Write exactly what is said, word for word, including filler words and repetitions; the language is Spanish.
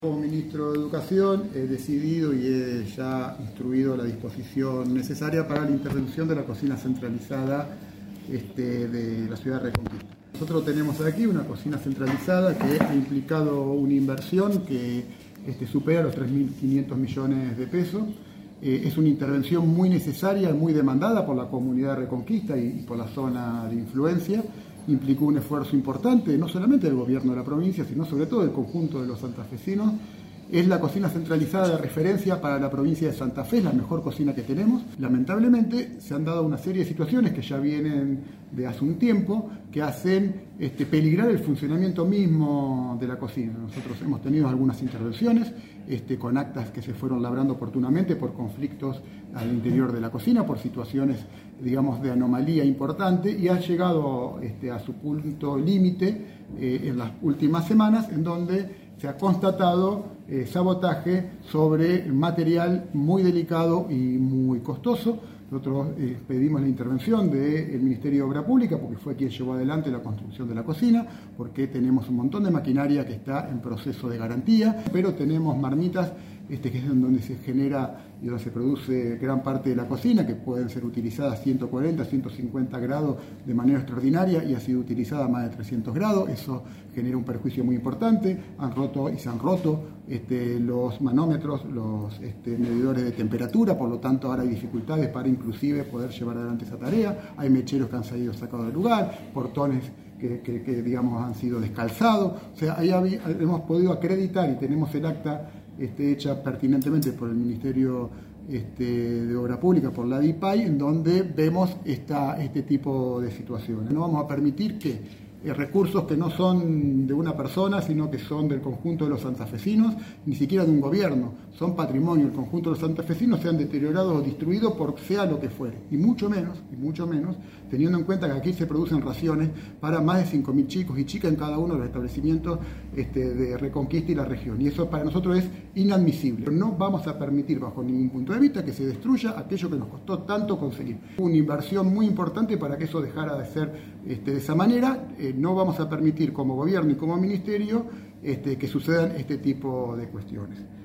Como ministro de Educación he decidido y he ya instruido la disposición necesaria para la intervención de la cocina centralizada este, de la ciudad de Reconquista. Nosotros tenemos aquí una cocina centralizada que ha implicado una inversión que este, supera los tres mil quinientos millones de pesos. Eh, es una intervención muy necesaria y muy demandada por la comunidad de Reconquista y, y por la zona de influencia. Implicó un esfuerzo importante, no solamente del gobierno de la provincia, sino sobre todo del conjunto de los santafesinos. Es la cocina centralizada de referencia para la provincia de Santa Fe, es la mejor cocina que tenemos. Lamentablemente se han dado una serie de situaciones que ya vienen de hace un tiempo, que hacen este, peligrar el funcionamiento mismo de la cocina. Nosotros hemos tenido algunas intervenciones este, con actas que se fueron labrando oportunamente por conflictos al interior de la cocina, por situaciones, digamos, de anomalía importante, y ha llegado este, a su punto límite eh, en las últimas semanas, en donde se ha constatado eh, sabotaje sobre material muy delicado y muy costoso. Nosotros eh, pedimos la intervención del Ministerio de Obra Pública porque fue quien llevó adelante la construcción de la cocina, porque tenemos un montón de maquinaria que está en proceso de garantía, pero tenemos marmitas este, que es donde se genera y donde se produce gran parte de la cocina, que pueden ser utilizadas a ciento cuarenta, ciento cincuenta grados de manera extraordinaria y ha sido utilizada a más de trescientos grados. Eso genera un perjuicio muy importante. Han roto y se han roto este, los manómetros, los este, medidores de temperatura, por lo tanto ahora hay dificultades para inclusive poder llevar adelante esa tarea. Hay mecheros que han salido sacados del lugar, portones que, que, que digamos han sido descalzados. O sea, ahí había, hemos podido acreditar y tenemos el acta Este, hecha pertinentemente por el Ministerio este, de Obra Pública, por la D I P A Y, en donde vemos esta, este tipo de situaciones. No vamos a permitir que eh, recursos que no son de una persona, sino que son del conjunto de los santafesinos, ni siquiera de un gobierno, son patrimonio del conjunto de los santafesinos, sean deteriorados o destruidos por sea lo que fuere, y mucho menos, y mucho menos, teniendo en cuenta que aquí se producen raciones para más de cinco mil chicos y chicas en cada uno de los establecimientos este, de Reconquista y la región, y eso para nosotros es inadmisible. No vamos a permitir bajo ningún punto de vista que se destruya aquello que nos costó tanto conseguir. Una inversión muy importante para que eso dejara de ser este, de esa manera. Eh, no vamos a permitir como gobierno y como ministerio este, que sucedan este tipo de cuestiones.